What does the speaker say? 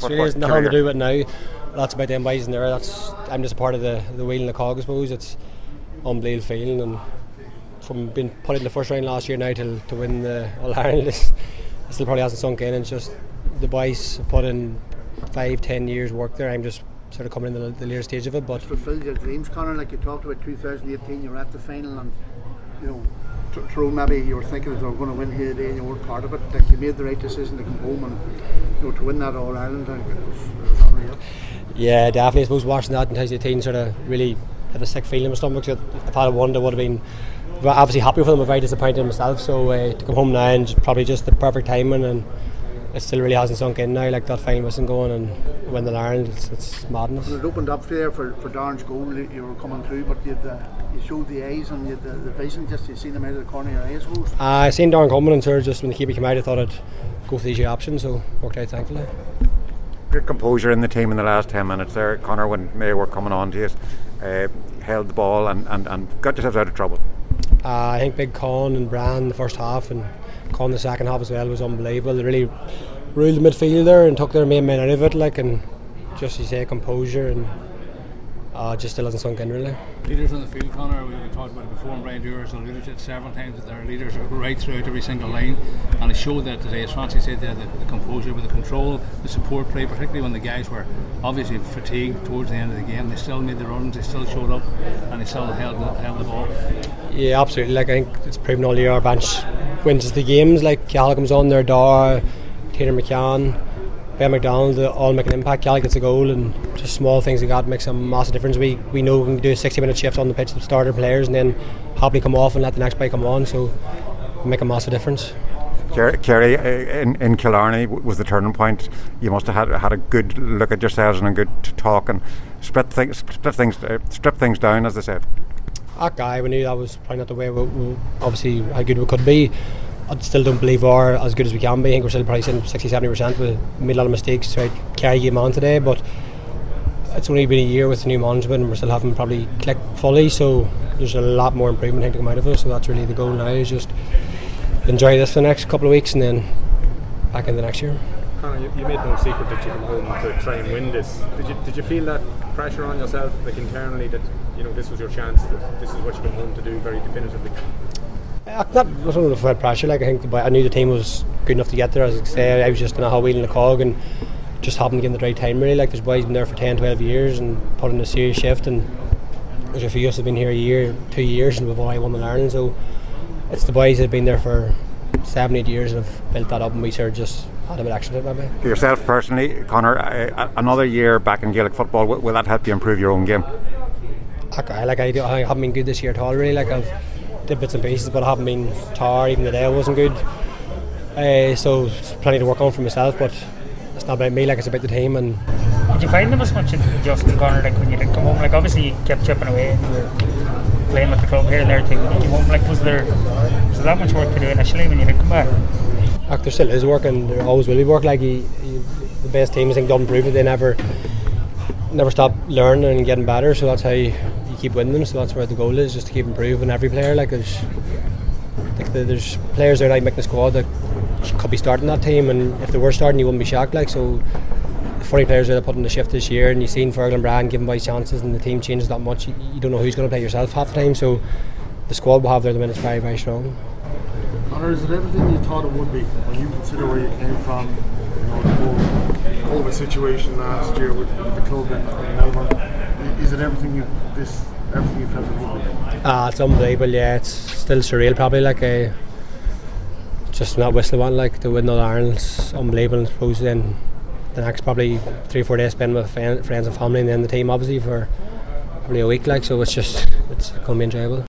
There's nothing to do with it now. That's about them boys in there. I'm just a part of the wheel and the cog, I suppose. It's unbelievable feeling, and from being put in the first round last year now to win the All-Ireland, it still probably hasn't sunk in. It's just the boys have put in 5-10 years work there. I'm just sort of coming in the later stage of it. But fulfilled your dreams, Conor, like you talked about 2018, you were at the final, and you know, Tyrone, maybe you were thinking that they were going to win here today and you weren't part of it. Like, you made the right decision to come home and, you know, to win that All-Ireland, it was unreal. Yeah, definitely. I suppose watching that in 2018 sort of really had a sick feeling in my stomach. If I had won, I would have been obviously happy for them, but very disappointed in myself. So to come home now and probably just the perfect timing, and it still really hasn't sunk in now. Like, that final wasn't going and win the Ireland, it's madness. It opened up there for Darren's goal. You were coming through, but you showed the eyes and you had the vision. Just you seen them out of the corner of your eyes, I suppose. I seen Darren coming, and sort of just when the keeper came out, I thought I'd go for the easier option, so worked out thankfully. Great composure in the team in the last 10 minutes there, Conor, when Mayo were coming on to you. Held the ball and got yourselves out of trouble. I think big Con and Brand the first half, and Con the second half as well was unbelievable. They really ruled the midfield there and took their main men out of it, like, and just, you say, composure, and just still hasn't sunk in really. Leaders on the field, Conor, we talked about it before, and Brian Dewar has alluded to it several times, that their leaders are right throughout every single line, and it showed that today, as Francie said there, the composure with the control, the support play, particularly when the guys were obviously fatigued towards the end of the game. They still made the runs, they still showed up, and they still held the ball. Yeah, absolutely. Like, I think it's proven all year our bench wins the games. Like, Cal comes on there, Dar, Taylor McCann, Ben McDonald, they all make an impact. Cal gets a goal, and just small things like that makes a massive difference. We know we can do a 60-minute shift on the pitch with starter players, and then happily come off and let the next guy come on, so make a massive difference. Kerry, in Killarney was the turning point. You must have had a good look at yourselves and a good talk and strip things down, as they said. That guy, we knew that was probably not the way we obviously how good we could be. I still don't believe we are as good as we can be. I think we're still probably sitting 60-70%. We made a lot of mistakes to carry game on today, but it's only been a year with the new management and we're still haven't probably clicked fully, so there's a lot more improvement to come out of us. So that's really the goal now, is just enjoy this for the next couple of weeks and then back in the next year. Conor, you made no secret that you come home to try and win this. Did you feel that pressure on yourself, like internally, that you know this was your chance, that this is what you come home to do very definitively? I don't know if I had pressure. Like, I knew the team was good enough to get there. As I say, I was just in a wheel in the cog and just happened to get in the right time really. Like, there's boys been there for 10-12 years and put in a serious shift, and there's a few of us have been here a year, 2 years, and we've all won the Ireland. So it's the boys that have been there for 7-8 years and have built that up, and we sort of just had a bit extra to it maybe. For yourself personally, Conor, another year back in Gaelic football, will that help you improve your own game? I haven't been good this year at all really. Like, I've did bits and pieces, but I haven't been tired. Even today I wasn't good, so it's plenty to work on for myself, but it's not about me, like, it's about the team. And did you find there was much adjusting, Conor, like when you did come home? Like, obviously you kept chipping away and you were playing with the club here and there too. When you came home, like, was there that much work to do initially when you did come back? Like, there still is work, and there always will be work. Like, the best teams, I think, don't improve it. They never stop learning and getting better, so that's how you keep winning them. So that's where the goal is, just to keep improving every player. Like, there's players there like making the squad that could be starting that team, and if they were starting you wouldn't be shocked. Like, so the 40 players that are put in the shift this year, and you've seen Fergal and Brand giving boys chances, and the team changes that much, you don't know who's going to play yourself half the time. So the squad we'll have there at the minute is very, very strong. Conor, is it everything you thought it would be when you consider where you came from? You know, the whole COVID situation last year with the club in Melbourne. Is it everything you felt it would be? It's unbelievable. Yeah, it's still surreal probably. Like, just not whistling one, like, to win all Ireland's unbelievable. And I suppose then the next probably 3 or 4 days spent with friends and family, and then the team obviously for probably a week. Like, so it's going to be enjoyable.